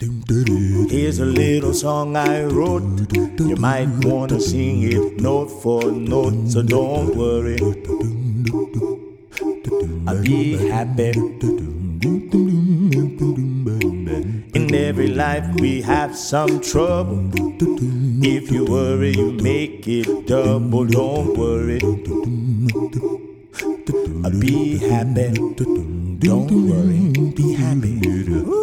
Here's a little song I wrote. You might wanna sing it note for note, so don't worry. I'll be happy. In every life we have some trouble. If you worry, you make it double. Don't worry. I'll be happy. Don't worry. Be happy.